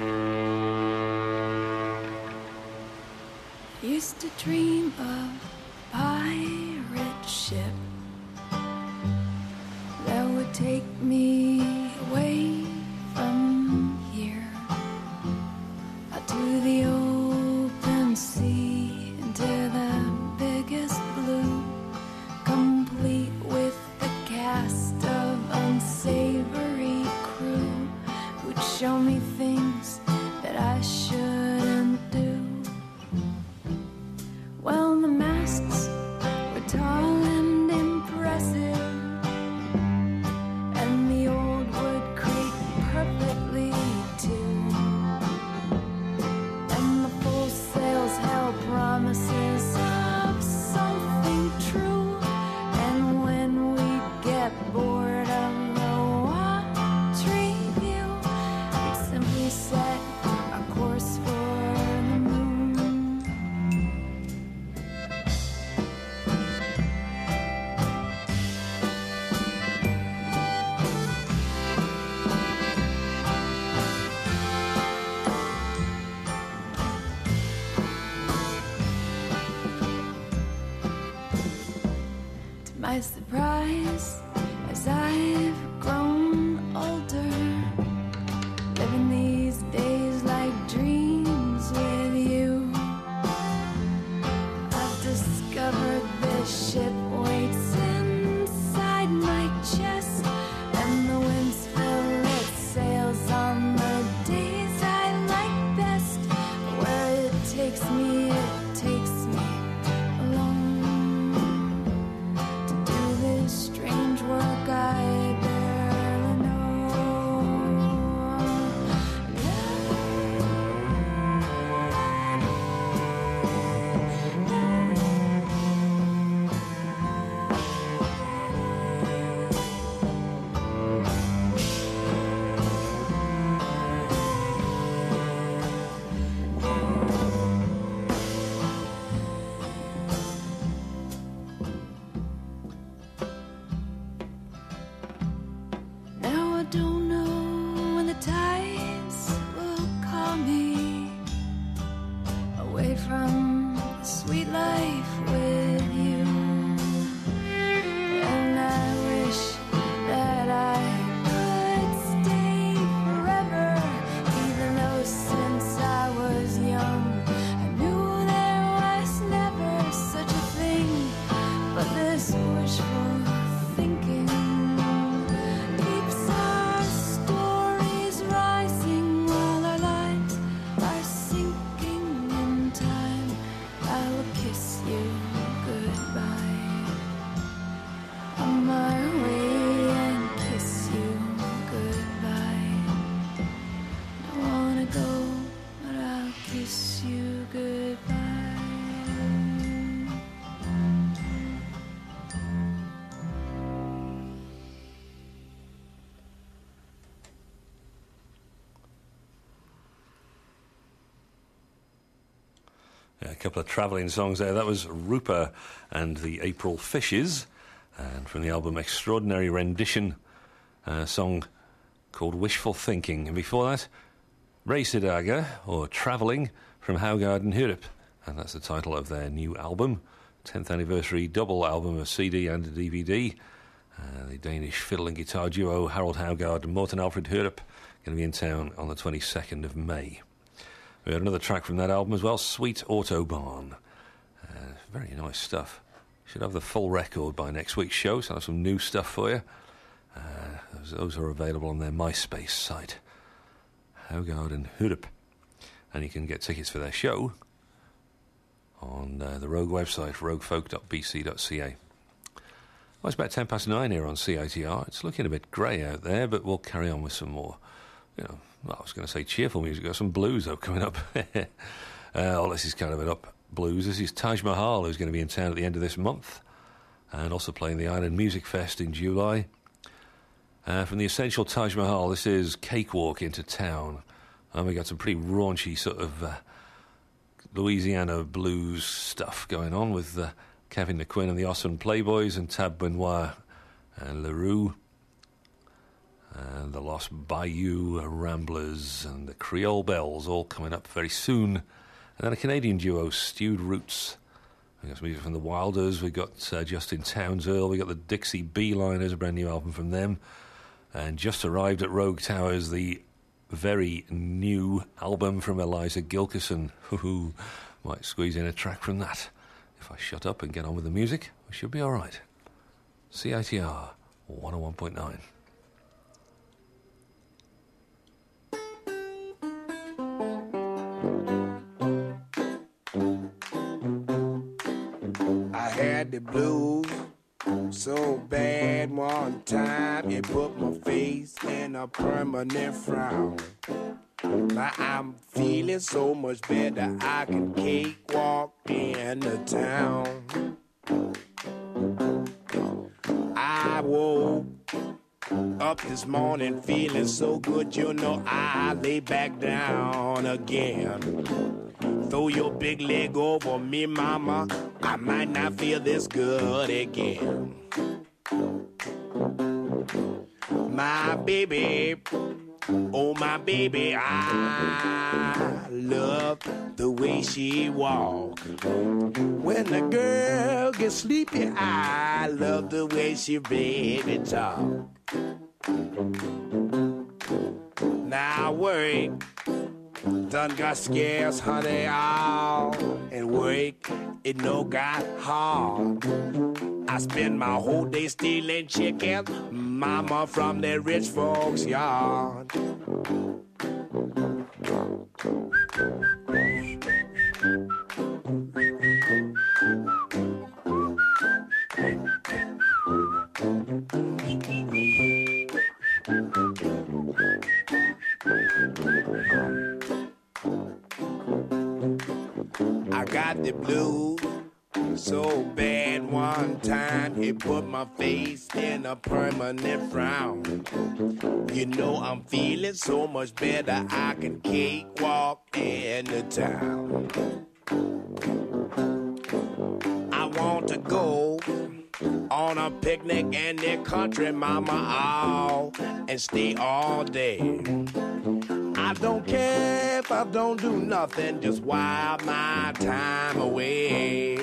Used to dream of a pirate ship that would take me away from here, out to the open sea, into the biggest blue, complete with the cast of unsavory crew who'd show me things that I shouldn't do. Well, the masts were tall and impressive, and the old wood creaked perfectly too, and the full sails held promises of something true, and when we'd get bored of the watery view, we'd simply set our course for the moon. To my surprise, as I've grown older, living these days like dreams with you, I've discovered this ship waits inside my chest, and the winds fill its sails on the days I like best. But where it takes me alone to do this strange work I barely know. Now I don't know when the tides will call me away from the sweet life with you, and I wish that I could stay forever, even though since I was young I knew there was never such a thing, but this wishful thinking keeps our stories rising while our lives are sinking in time. I will kiss you goodbye on my way and kiss you goodbye. Don't wanna go, but I'll kiss you goodbye. Yeah, a couple of travelling songs there. That was Rupa and the April Fishes, and from the album Extraordinary Rendition, a song called Wishful Thinking. And before that, Reisidaga, or Travelling, from Haugard and Hurup, and that's the title of their new album, 10th anniversary double album of CD and DVD. The Danish fiddle and guitar duo Harold Haugard and Morten Alfred Hurup going to be in town on the 22nd of May. We had another track from that album as well, Sweet Autobahn. Very nice stuff. Should have the full record by next week's show, so I'll have some new stuff for you. Those are available on their MySpace site, Haugard and Hurup. And you can get tickets for their show on the Rogue website, roguefolk.bc.ca. Well, it's about 9:10 here on CITR. It's looking a bit grey out there, but we'll carry on with some more, well, I was going to say cheerful music. Got some blues, though, coming up. This is kind of an up blues. This is Taj Mahal, who's going to be in town at the end of this month, and also playing the Island Music Fest in July. From the Essential Taj Mahal, this is Cakewalk into Town. And we got some pretty raunchy sort of Louisiana blues stuff going on with Kevin McQuinn and the Awesome Playboys and Tab Benoit and LaRue. and the Lost Bayou Ramblers and the Creole Bells all coming up very soon. And then a Canadian duo, Stewed Roots. We got some music from the Wilders. We got Justin Townsville. We got the Dixie Beeliners, a brand new album from them. And just arrived at Rogue Towers, the very new album from Eliza Gilkyson. Might squeeze in a track from that. If I shut up and get on with the music, we should be all right. CITR 101.9. I had the blues so bad one time it put my face in a permanent frown. Now I'm feeling so much better I can cakewalk in the town. I woke up this morning feeling so good, you know I lay back down again. Throw your big leg over me, mama, I might not feel this good again. My baby, oh my baby, I love the way she walk. When the girl gets sleepy, I love the way she baby talk. Now work done got scarce, honey, all and work it no got hard. I spend my whole day stealing chicken, mama, from the rich folks' yard. I got the blues so bad one time it put my face in a permanent frown. You know I'm feeling so much better I can cakewalk in the town. I want to go on a picnic in the country, mama, all and stay all day. I don't care if I don't do nothing, just while my time away.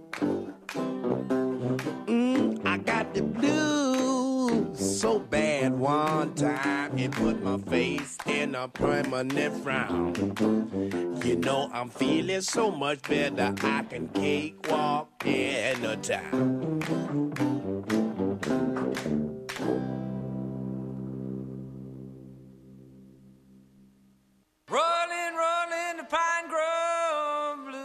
I got the blues so bad one time it put my face in a permanent frown. You know I'm feeling so much better I can cakewalk in the town. Rolling, rolling the Pine Grove Blues.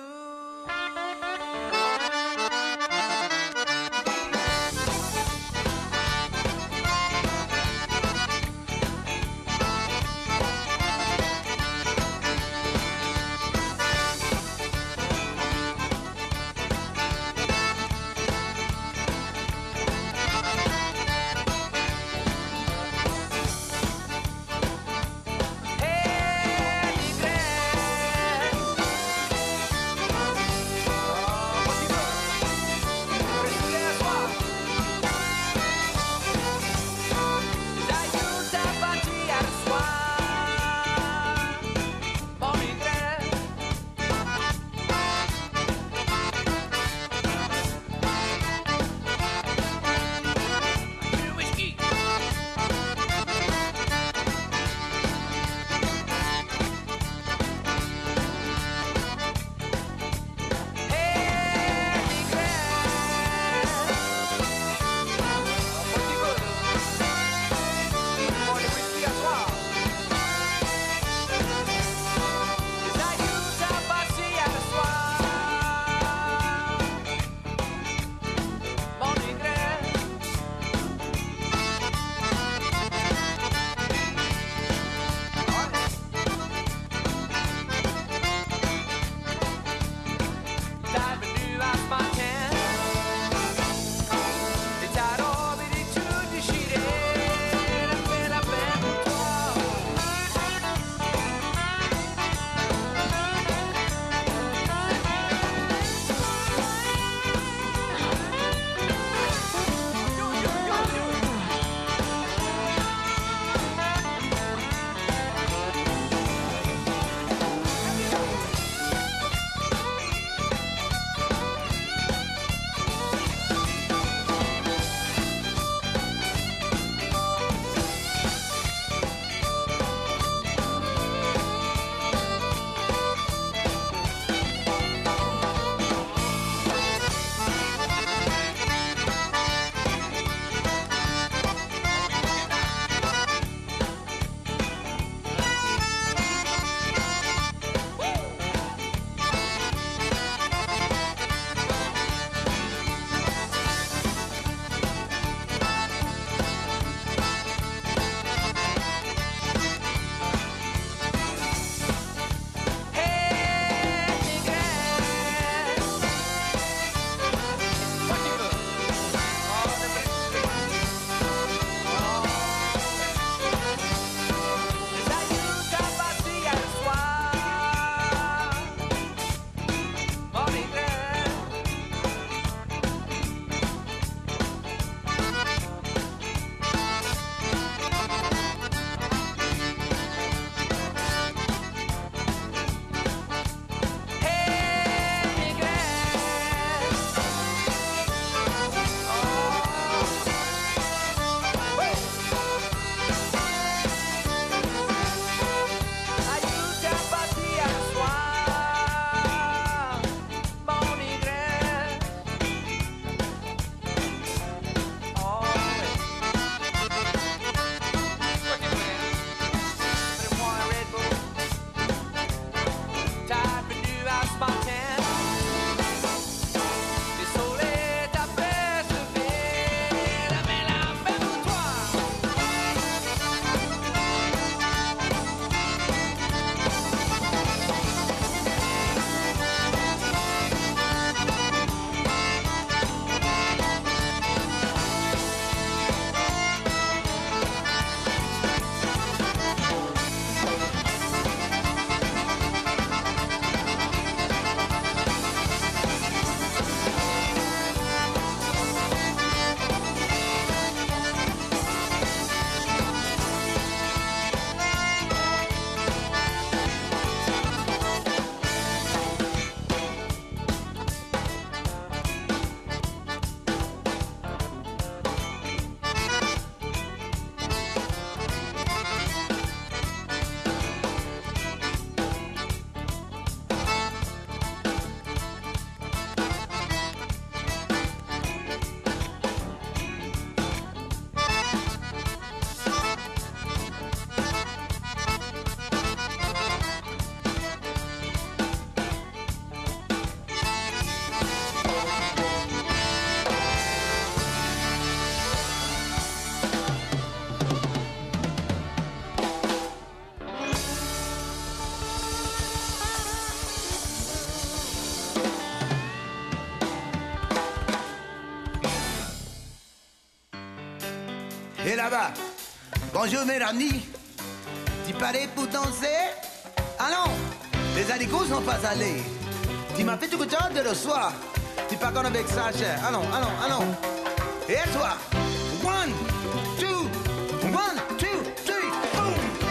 Et là-bas, bonjour mes amis, tu parais pour danser? Ah non, les haricots sont pas allés. Tu m'as fait tout le temps de le soir. Tu pas qu'on avec ça, cher. Allons, allons, allons. Et toi? 1, 2, 1, 2, 3, boom!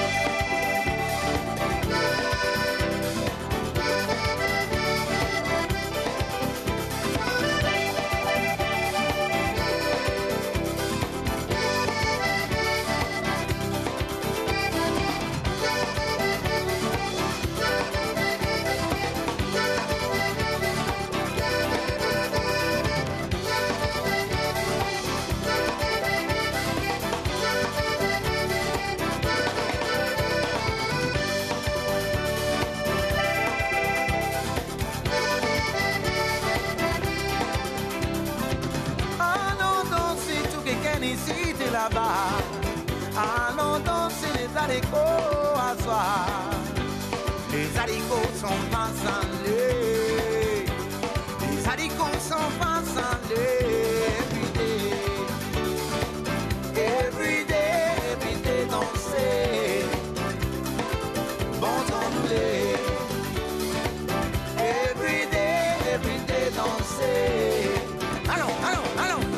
Ici de là-bas, allons danser les haricots à soir. Les haricots sont pas salés, les haricots sont pas salés. Every day danser, bon trembler. Every day danser. Allons, allons, allons.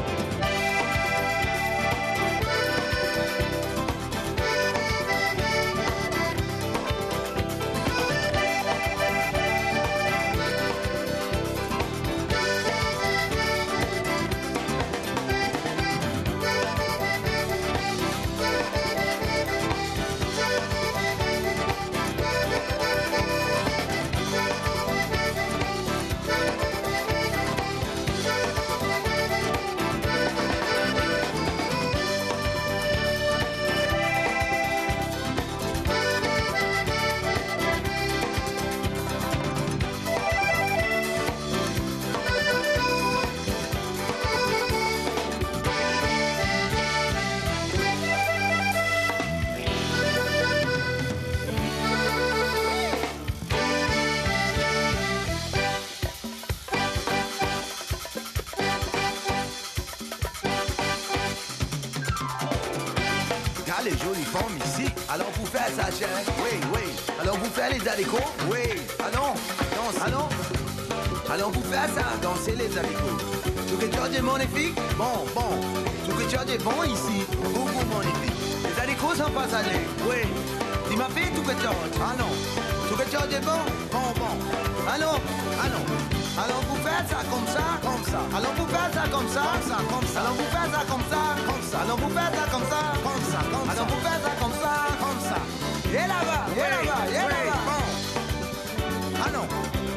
Les jolies femmes ici, alors vous faites ça, cher. Oui, oui. Alors vous faites les haricots. Oui. Allons, danse. Allons vous faites ça, danser les haricots. Tout que tu as de magnifique, bon. Tout que tu as de bon ici, beaucoup magnifique. Les haricots sont pas salés. Oui. Tu m'as fait tout que tu as. Ah non. Tout que tu as de bon. Allons. Alors vous faites ça comme ça. Alors vous faites ça comme ça. Alors vous faites ça comme ça. Alors vous faites ça comme ça. Alors vous faites ça comme ça. Et là-bas. Bon. Ah non.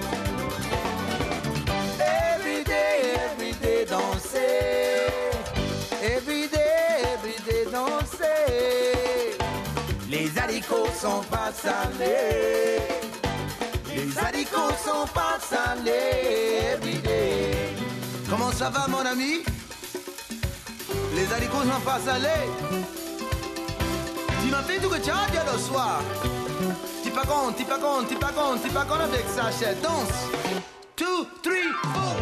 Every day danser. Every day danser. Les haricots sont pas salés. Les haricots sont pas salés, everyday. Comment ça va, mon ami? Les haricots sont pas salés. Tu m'as fait tout que tu as dit le soir. T'es pas con avec ça, cher. Danse. 2, 3, 4.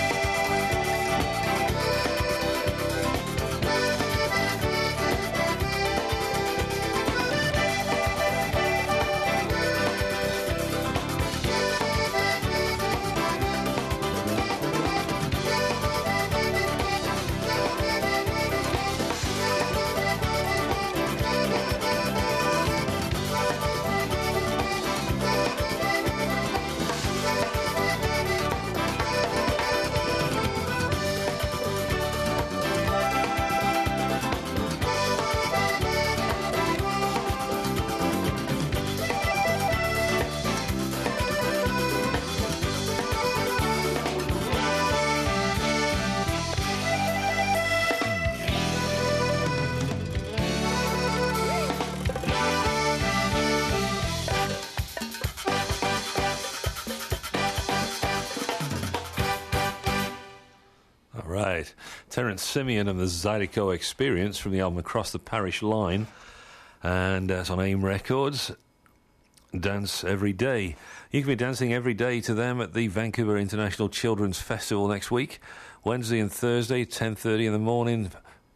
Right. Terence Simeon and the Zydeco Experience from the album Across the Parish Line. And it's on AIM Records. Dance Every Day. You can be dancing every day to them at the Vancouver International Children's Festival next week. Wednesday and Thursday, 10:30 in the morning,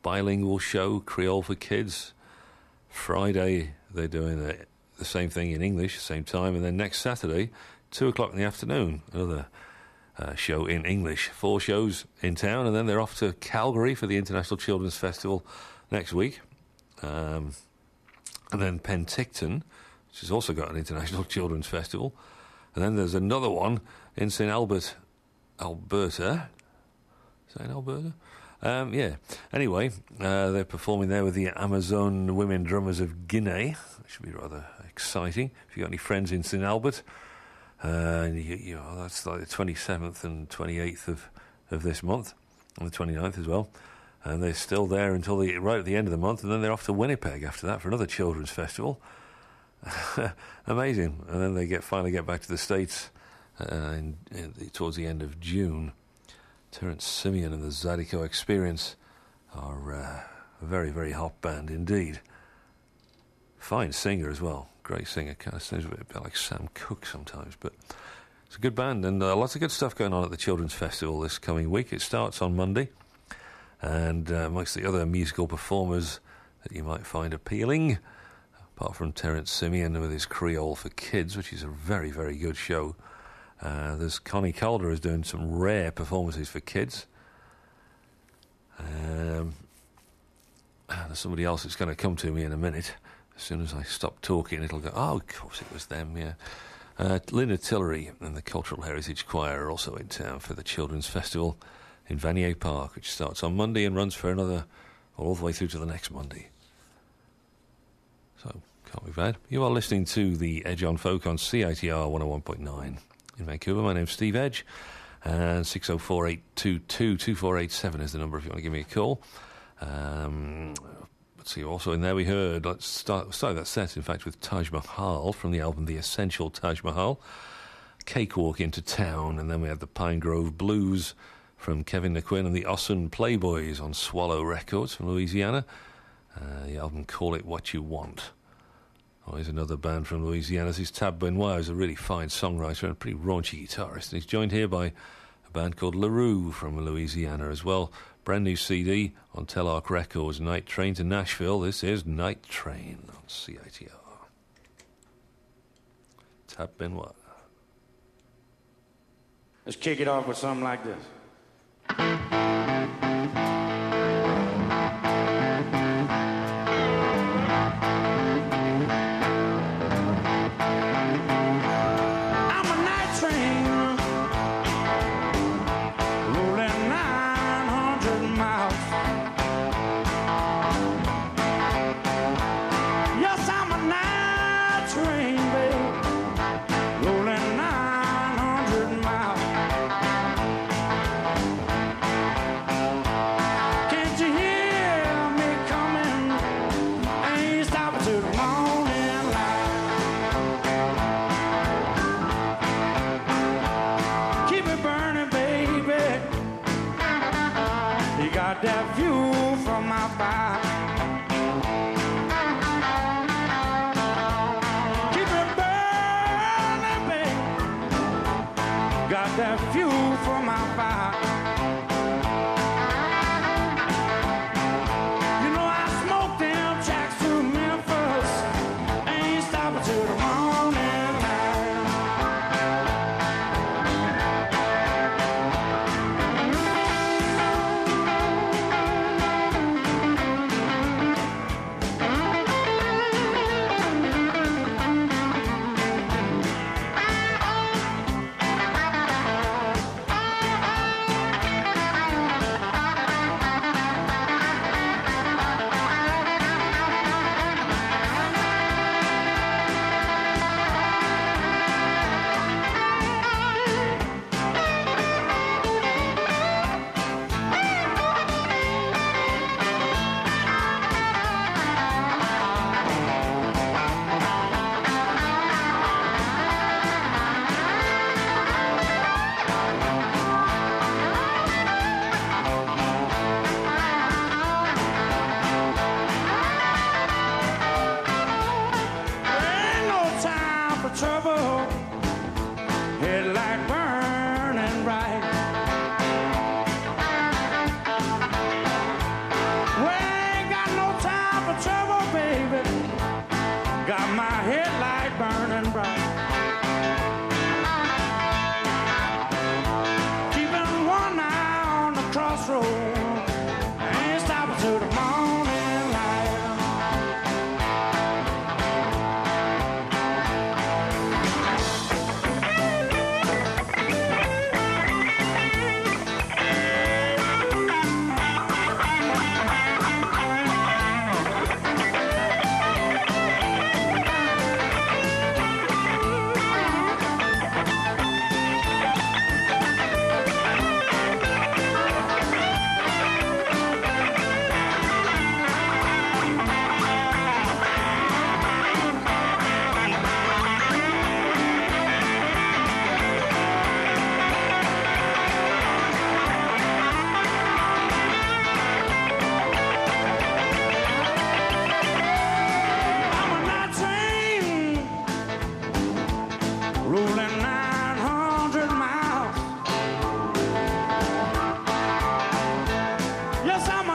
bilingual show, Creole for Kids. Friday, they're doing the same thing in English, same time. And then next Saturday, 2 o'clock in the afternoon, another show in English. 4 shows in town, and then they're off to Calgary for the International Children's Festival next week. And then Penticton, which has also got an International Children's Festival. And then there's another one in St. Albert, Alberta. St. Alberta? Yeah. Anyway, they're performing there with the Amazon Women Drummers of Guinea. That should be rather exciting. If you've got any friends in St. Albert, you know, that's like the 27th and 28th of this month, and the 29th as well. And they're still there until right at the end of the month, and then they're off to Winnipeg after that for another children's festival. Amazing. And then they finally get back to the States towards the end of June. Terence Simeon and the Zydeco Experience are a very, very hot band indeed. Fine singer as well. Great singer. Kind of sounds a bit like Sam Cooke sometimes, but it's a good band, and lots of good stuff going on at the Children's Festival this coming week. It starts on Monday, and amongst the other musical performers that you might find appealing, apart from Terence Simeon with his Creole for Kids, which is a very, very good show, there's Connie Calder who's doing some rare performances for kids. There's somebody else that's going to come to me in a minute. As soon as I stop talking, it'll go, oh, of course it was them, yeah. Linda Tillery and the Cultural Heritage Choir are also in town for the Children's Festival in Vanier Park, which starts on Monday and runs for all the way through to the next Monday. So, can't be bad. You are listening to The Edge on Folk on CITR 101.9 in Vancouver. My name's Steve Edge, and 604-822-2487 is the number if you want to give me a call. Let's see, also in there we heard, let's start that set, in fact, with Taj Mahal from the album The Essential Taj Mahal, Cakewalk into Town, and then we had the Pine Grove Blues from Kevin NaQuinn and the Ossun Playboys on Swallow Records from Louisiana. The album Call It What You Want. Oh, here's another band from Louisiana. This is Tab Benoit, who's a really fine songwriter and a pretty raunchy guitarist. And he's joined here by a band called LaRue from Louisiana as well. Brand new CD on Telarc Records, Night Train to Nashville. This is Night Train on CITR. Tab Benoit. Let's kick it off with something like this. That view from my fire. Keep it burning, babe. Got that view from my fire. You know I smoked them tracks to Memphis. Ain't stopping till the morning light.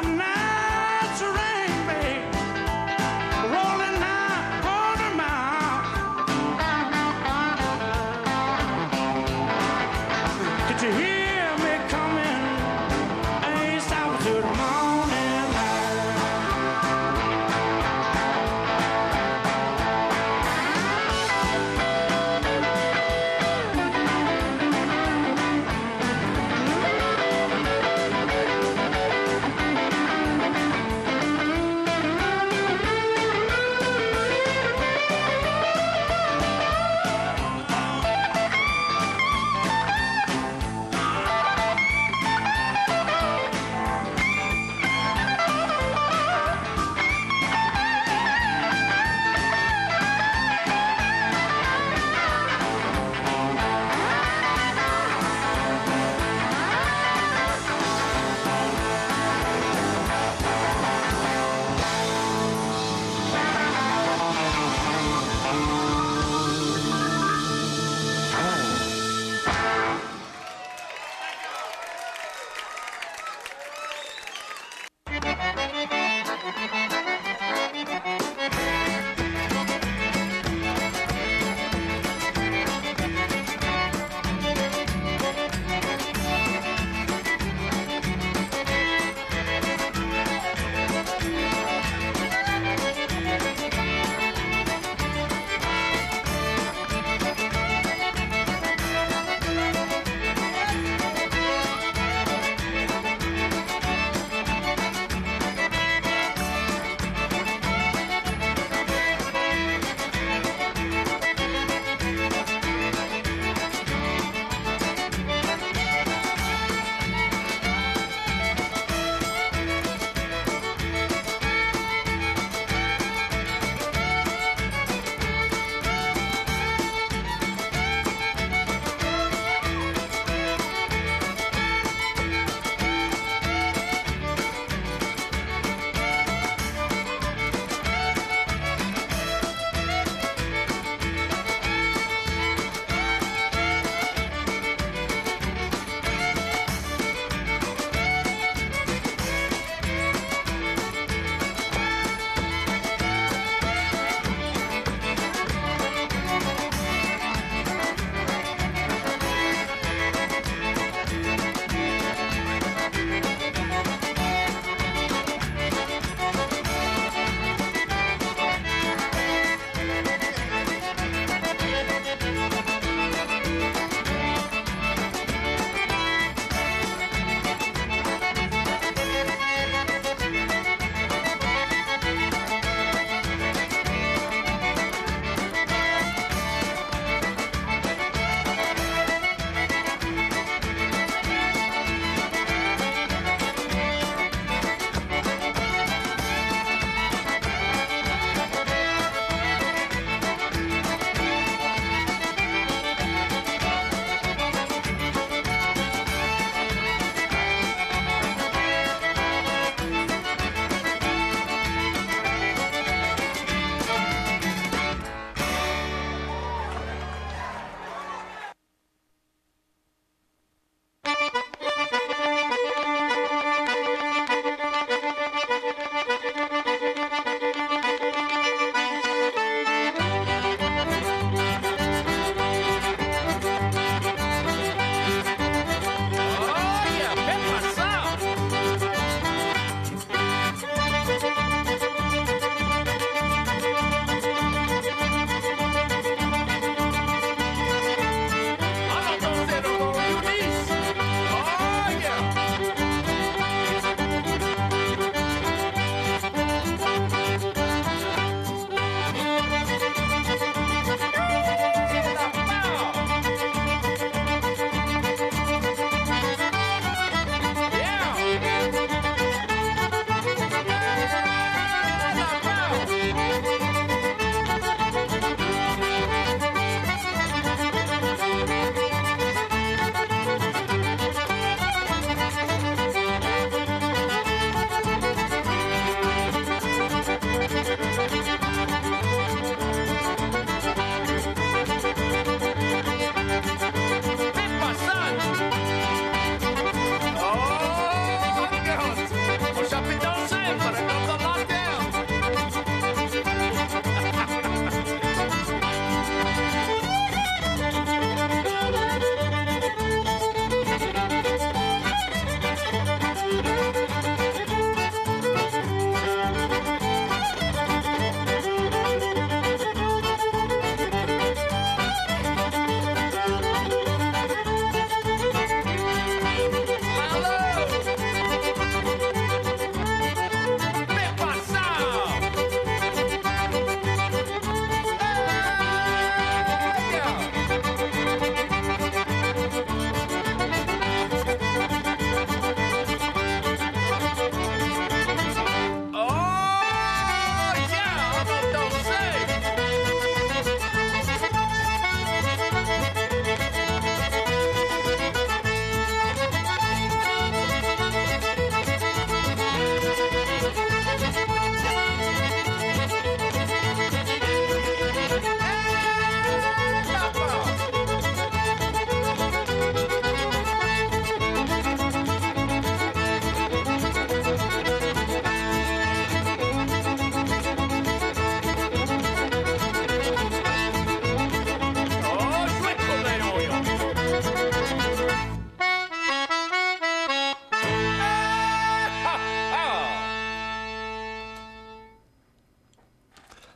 night's rain, babe, rolling down Golden Mile. Did you hear me coming? I ain't stopping till the morning light.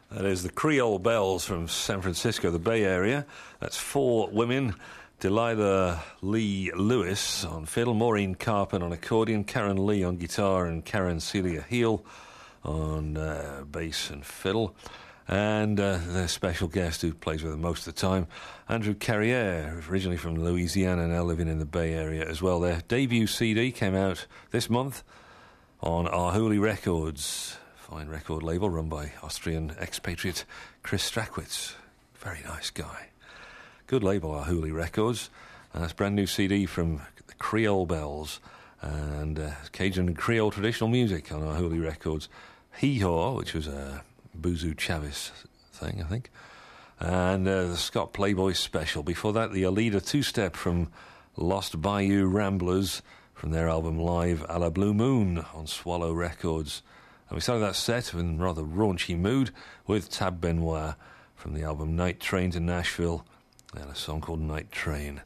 That is the Creole Bells from San Francisco, the Bay Area. That's 4 women. Delilah Lee Lewis on fiddle, Maureen Carpin on accordion, Karen Lee on guitar, and Karen Celia Heel on bass and fiddle. And their special guest who plays with them most of the time, Andrew Carriere, originally from Louisiana, now living in the Bay Area as well. Their debut CD came out this month on Arhoolie Records, fine record label run by Austrian expatriate Chris Strachwitz. Very nice guy. Good label, Arhoolie Records. And that's a brand new CD from the Creole Bells and Cajun and Creole traditional music on Arhoolie Records. Hee-Haw, which was a Boozoo Chavis thing, I think. And the Scott Playboy Special. Before that, the Alida two-step from Lost Bayou Ramblers from their album Live à la Blue Moon on Swallow Records. And we started that set in rather raunchy mood with Tab Benoit from the album Night Train to Nashville and a song called Night Train.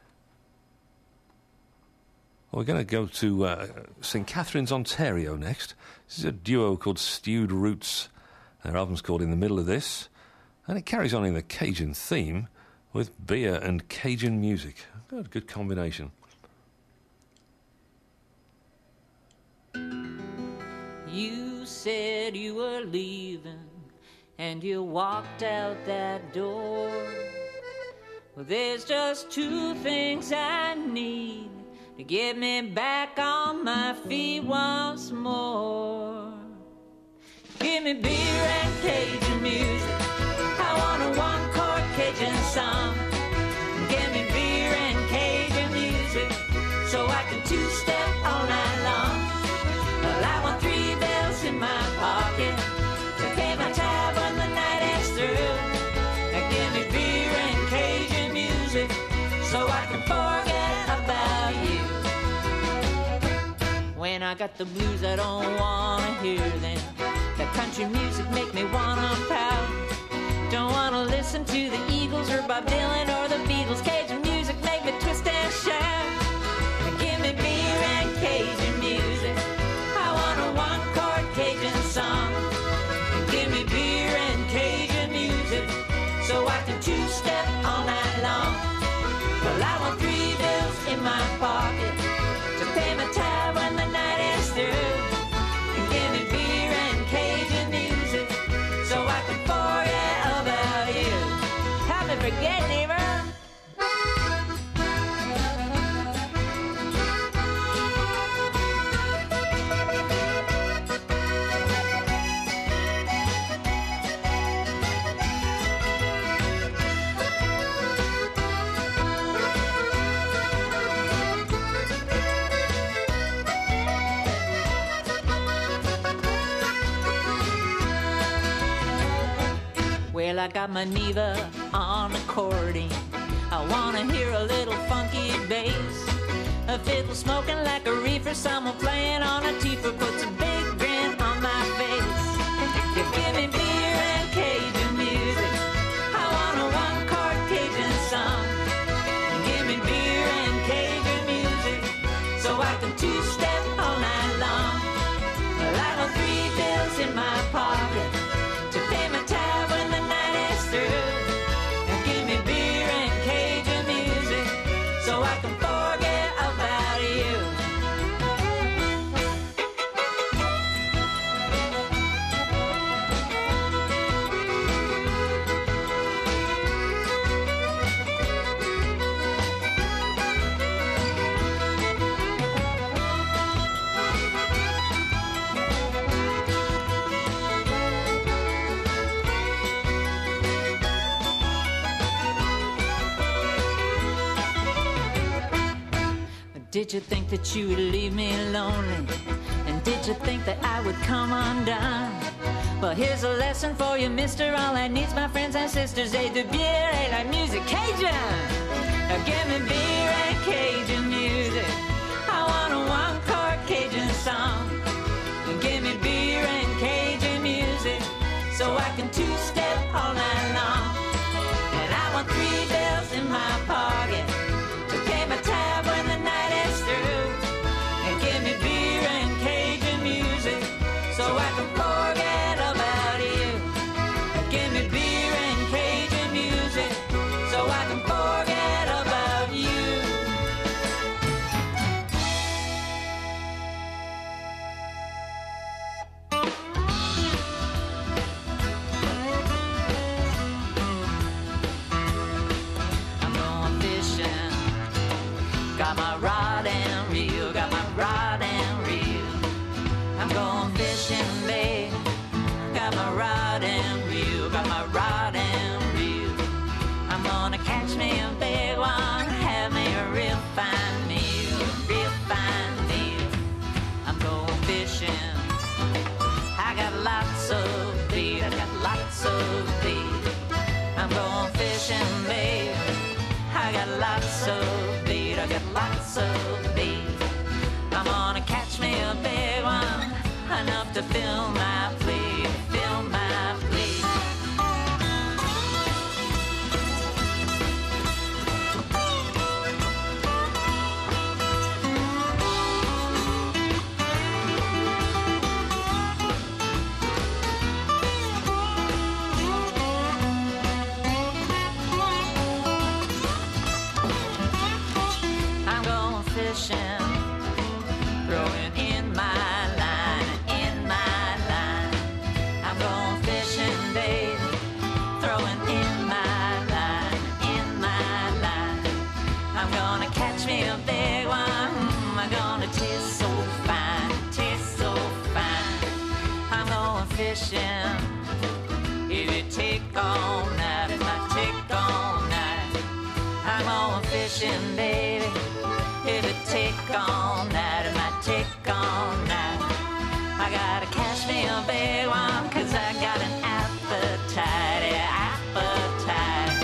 Well, we're going to go to St. Catharines, Ontario next. This is a duo called Stewed Roots. Their album's called In the Middle of This, and it carries on in the Cajun theme with beer and Cajun music. Good combination. You said you were leaving, and you walked out that door. Well, there's just 2 things I need to get me back on my feet once more. Give me beer and Cajun music. I want a one-chord Cajun song. Give me beer and Cajun music so I can two-step all night long. Well, I want 3 bells in my pocket to pay my tab when the night is through. Now give me beer and Cajun music so I can forget about you. When I got the blues, I don't wanna hear them. The country music make me wanna pout. Don't wanna listen to the Eagles or Bob Dylan or the Beatles. Cajun music make me twist and shout. Give me beer and Cajun music. I want a one-chord Cajun song. Give me beer and Cajun music so I can two-step all night long. Well, I want 3 bills in my pocket to pay my tab when the night is through. And give me beer and Cajun music so I can forget about you. Help me forget, neighbor. Well, I got my Neva on accordion. I wanna hear a little funky bass. A fiddle smoking like a reefer. Someone playing on a teefer puts a big grin on my face. You give me beer and Cajun music. I want a one-chord Cajun song. Give me beer and Cajun music so I can two-step all night long. Well, I got 3 bills in my pocket to pay my tab when the night is through. And give me beer and Cajun music so I can forget about you. Did you think that you would leave me lonely? And did you think that I would come undone? Well, here's a lesson for you, mister. All I need's my friends and sisters. Et de bière et la musique Cajun. Now give me beer and Cajun music. I want a one-chord Cajun song. And give me beer and Cajun music so I can two-step all night long. And I want 3 bills in my pocket to pay my tab when the night is through. And give me beer and Cajun music so I can forget about you. fishing, babe. Got my rod and reel, got my rod and reel. I'm gonna catch me a big one, have me a real fine meal, real fine meal. I'm going fishing. I got lots of bait, I got lots of bait. I'm going fishing, babe. I got lots of bait, I got lots of bait. I'm gonna catch me a big one, enough to fill my plate, fill my plate. I'm going fishing, throwing in my line, in my line. I'm going fishing, babe, throwing in my line, in my line. I'm gonna catch me a big one, I'm gonna taste so fine, taste so fine. I'm going fishing, if it take all night, it might take all night. I'm going fishing, baby, if it take all night, it might take all night. I gotta catch me a big one, 'cause I got an appetite, yeah, appetite.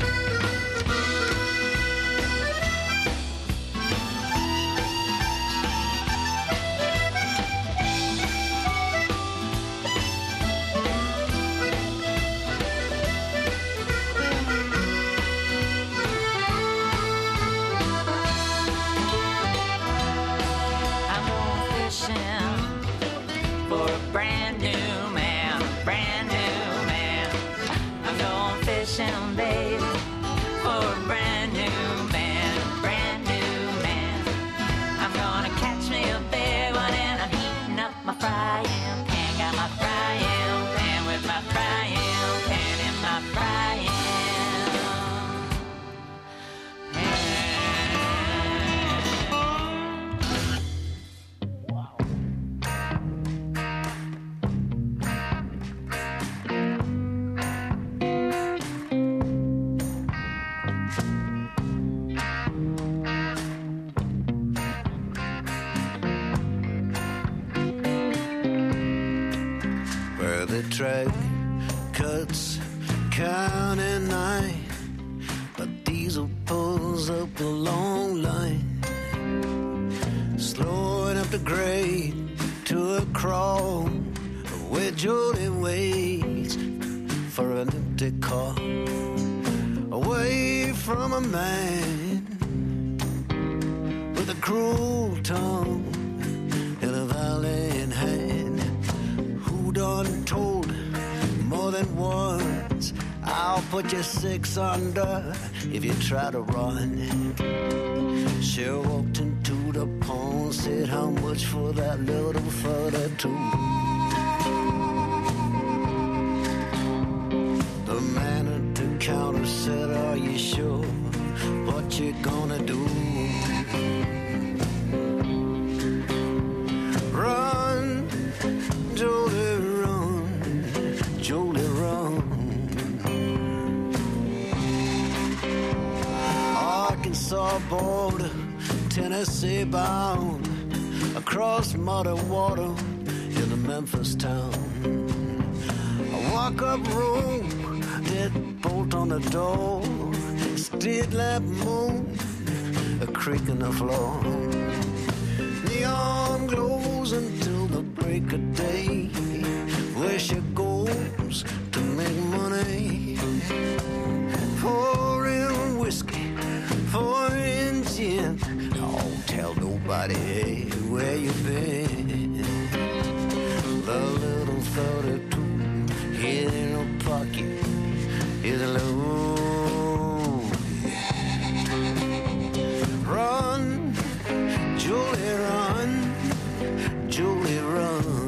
I'm going fishing for a brand new man, brand new man. I'm going fishing, baby, for a brand new man, brand new man. I'm gonna catch me a big one, and I'm heating up my frying pan. Got my frying pan with my frying pan in my frying pan. Where the track cuts County 9, but diesel pulls up the long line, slowing up the grade to a crawl, where Jody waits for an empty car, away from a man with a cruel tongue and a violin hand, who done told more than once, I'll put you 6 under if you try to run. She walked into the pawn, said how much for that little 32. The man at the counter said, are you sure what you gonna do? Run, Jody, run, Jody, run. Arkansas border, Tennessee bound, across muddy water in the Memphis town. I walk up room, deadbolt on the door, street lamp moon, a creak in the floor. Neon glows until the break of day, where she goes to make money. Pouring whiskey, pouring gin, don't tell nobody where you been. The little 32 hid in her pocket is low. Run, Julie, run, Julie, run.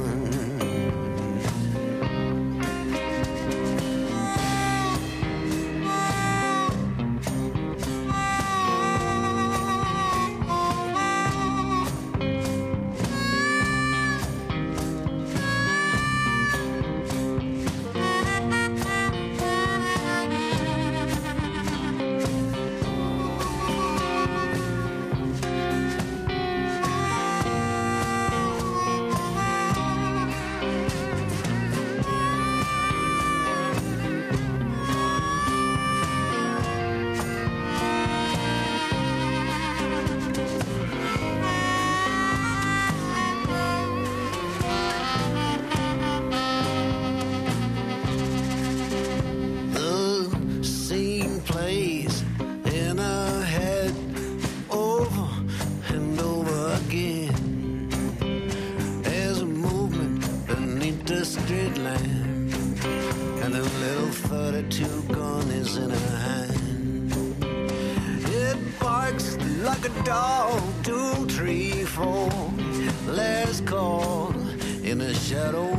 pastured land, and the little 32 gun is in her hand. It barks like a dog, 2, 3, 4. Last call in the shadow.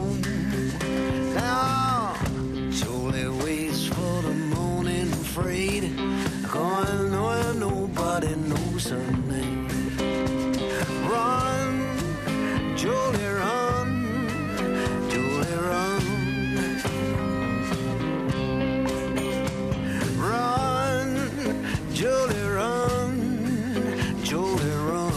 Now Jolie waits for the morning freight, going where nobody knows her name. Run, Jolie, run, Jolie, run. Run, Jolie, run, Jolie, run.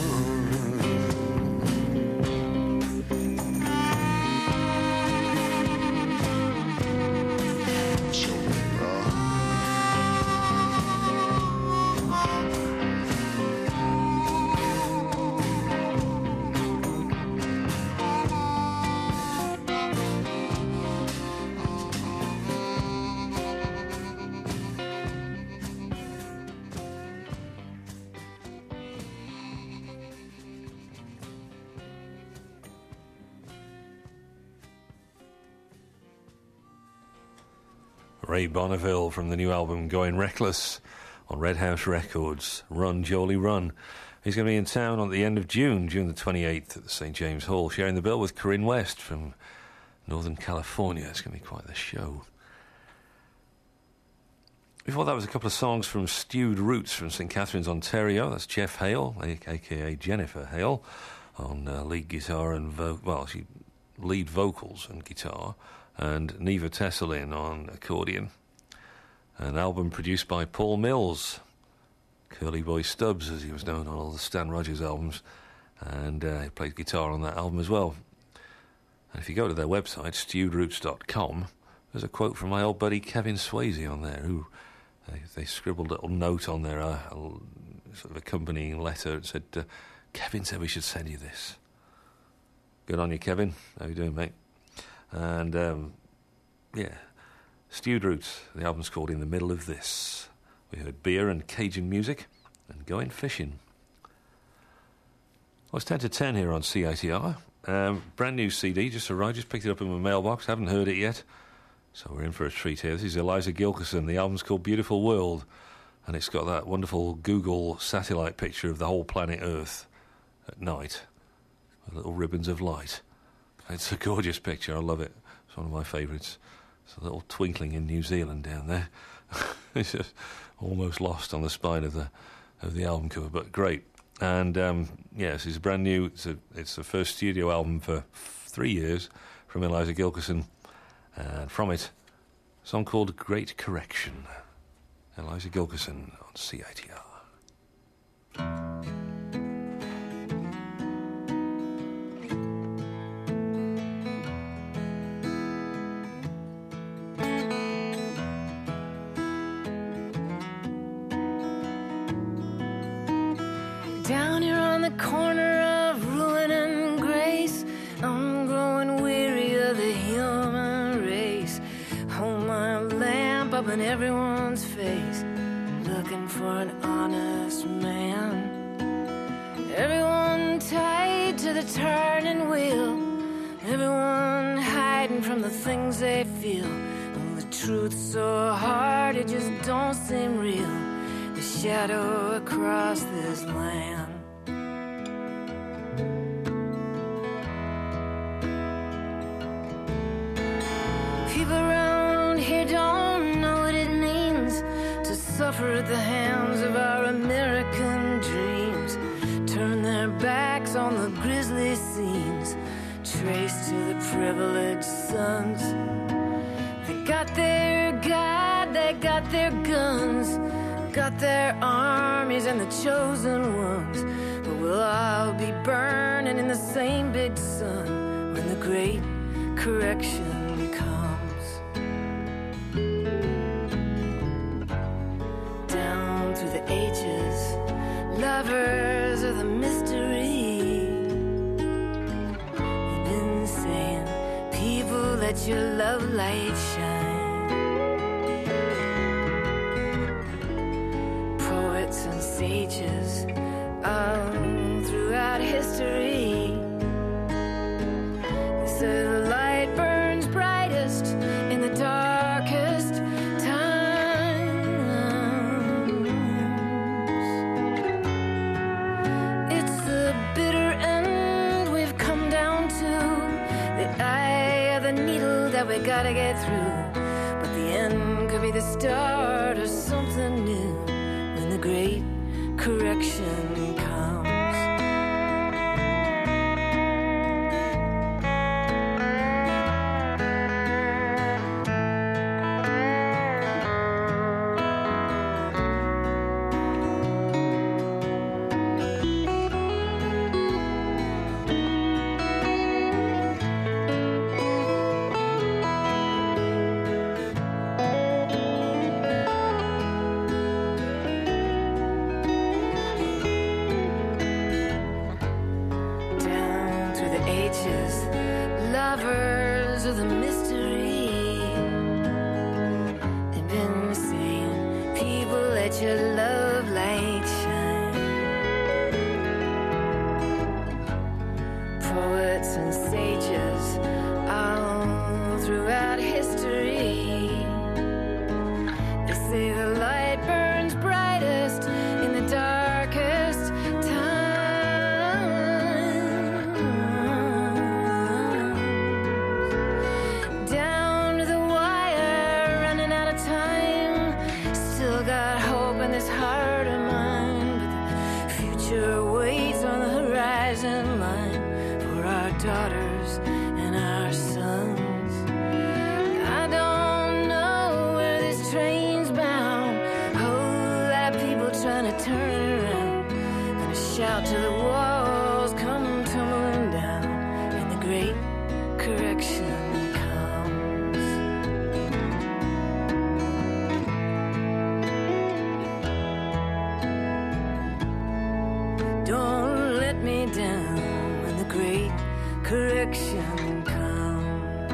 Ray Bonneville from the new album Going Reckless on Red House Records. Run, Jolie, run. He's going to be in town on the end of June the 28th at the St. James Hall, sharing the bill with Corinne West from Northern California. It's going to be quite the show. Before that was a couple of songs from Stewed Roots from St. Catharines, Ontario. That's Jeff Hale, a.k.a. Jennifer Hale, on lead guitar and lead vocals and guitar, and Neva Tesselin on accordion. An album produced by Paul Mills, Curly Boy Stubbs, as he was known on all the Stan Rogers albums, and he played guitar on that album as well. And if you go to their website, stewedroots.com, there's a quote from my old buddy Kevin Swayze on there, who they scribbled a little note on there, sort of accompanying letter. It said, Kevin said we should send you this. Good on you, Kevin. How you doing, mate? And, Stewed Roots. The album's called In the Middle of This. We heard Beer and Cajun Music and Going Fishing. Well, it's 10 to 10 here on CITR. Brand new CD, just arrived, just picked it up in my mailbox, haven't heard it yet. So we're in for a treat here. This is Eliza Gilkyson. The album's called Beautiful World, and it's got that wonderful Google satellite picture of the whole planet Earth at night, with little ribbons of light. It's a gorgeous picture. I love it. It's one of my favourites. It's a little twinkling in New Zealand down there. It's just almost lost on the spine of the album cover, but great. And this is brand new. It's the first studio album for 3 years from Eliza Gilkyson, and from it, a song called Great Correction. Eliza Gilkyson on CITR. Down here on the corner of ruin and grace, I'm growing weary of the human race. Hold my lamp up in everyone's face, looking for an honest man. Everyone tied to the turning wheel, everyone hiding from the things they feel. Oh, the truth's so hard, it just don't seem real. The shadow across this land. People around here don't know what it means to suffer at the hands of our American dreams. Turn their backs on the grisly scenes, traced to the privileged sons. They got their God, they got their guns, got their armies and the chosen ones. But we'll all be burning in the same big sun when the great correction comes. Down through the ages, lovers of the mystery, you've been saying, people, let your love light shine. And sages all throughout history, they say the light burns that we gotta get through, but the end could be the start of something new when the great correction comes. Lovers of the mystery, they've been saying, people, let your love light shine. Poets and sages all throughout history, they say the light burns brightest in the darkest time. This heart of mine, but the future waits on the horizon line for our daughters and our sons. I don't know where this train's bound, whole lot of people trying to turn it around. Gonna shout till the walls come tumbling down and the great correction. Don't let me down when the great correction comes.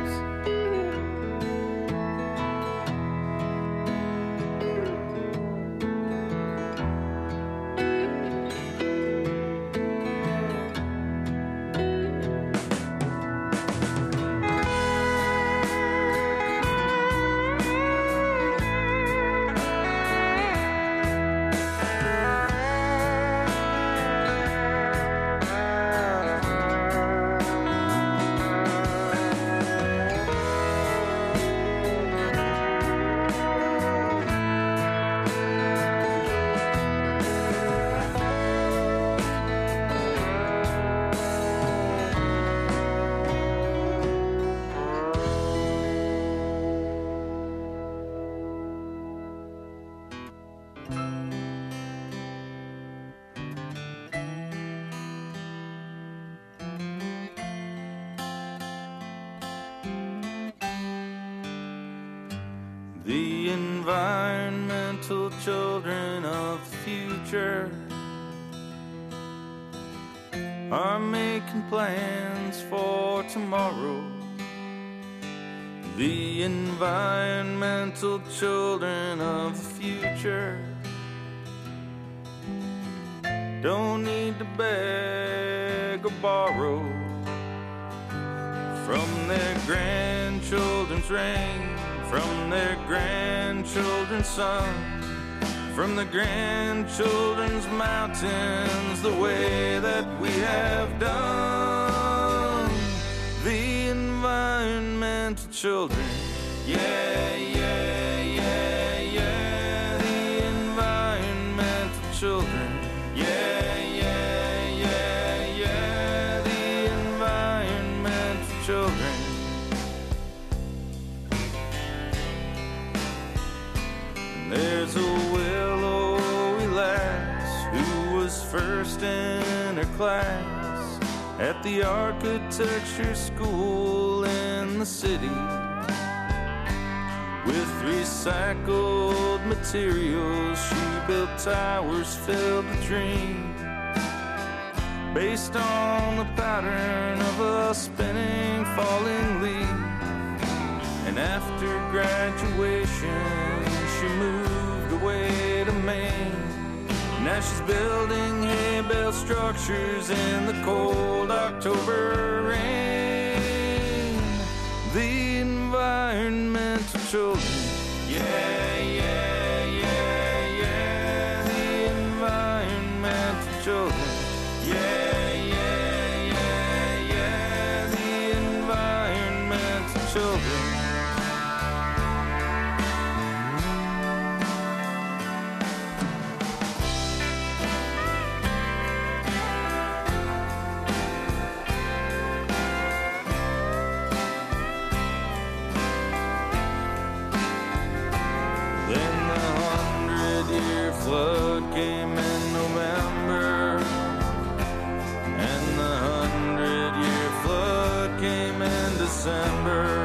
The environmental children of the future are making plans for tomorrow. The environmental children of the future don't need to beg or borrow from their grandchildren's rain, from their grandchildren's sun, from the grandchildren's mountains, the way that we have done. The environmental children, yeah, yeah, yeah, yeah. The environmental children, yeah, yeah, yeah, yeah. The environmental children. There's a willowy lass who was first in her class at the architecture school in the city. With recycled materials, she built towers filled with dreams, based on the pattern of a spinning falling leaf. And after graduation, she moved away to Maine. Now she's building hay bale structures in the cold October rain. The environmental children, yeah, yeah, yeah, yeah. The environmental children, yeah, yeah, yeah, yeah. The environmental children. December.